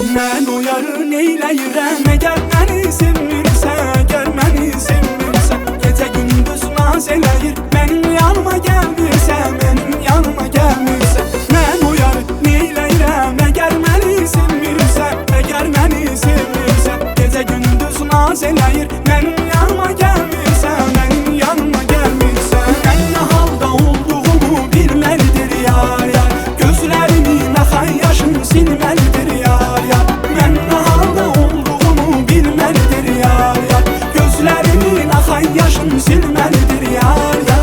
Mən o yarı neyləyirəm, əgər məni sevmirsən, əgər məni sevmirsən. Gecə gündüz naz eləyir, mənim yanıma gəlmirsən, mənim yanıma gəlmirsən. Mən o yarı neyləyirəm, əgər məni sevmirsən, əgər məni sevmirsən. Gecə gündüz naz eləyir, mənim yanıma gəlmirsən, mənim yanıma gəlmirsən. Mən nə halda olduğumu bilməlidir yar yar, gözlərimin axan yaşını silməlidir yar yar. Mən nə halda olduğumu bilməlidir yar yar, gözlərimin axan yaşını silməlidir yar yar.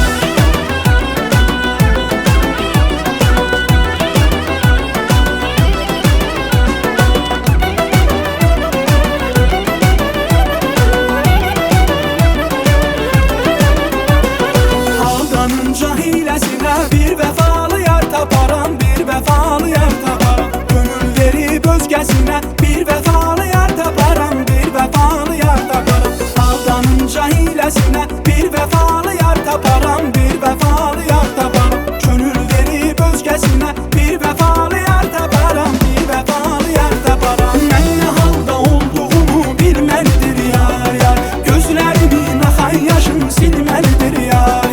Aldanınca hiləsinə bir vəfalı yar taparam, bir vəfalı yar taparam. Gönül verib özgəsinə bir vəfalı yar taparam, bir vəfalı yar taparam. Aldanınca hiləsinə bir vəfalı yar taparam, bir vəfalı yar taparam. Gönül verib özgəsinə bir vəfalı yar taparam, bir vəfalı yar taparam. Mən nə halda olduğumu bilməlidir yar yar, gözlərimin axan yaşını silməlidir yar.